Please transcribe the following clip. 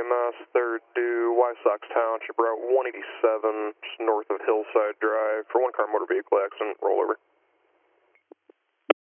EMS, third due, Wysox Township, Route 187, just north of Hillside Drive, for one car motor vehicle accident, rollover.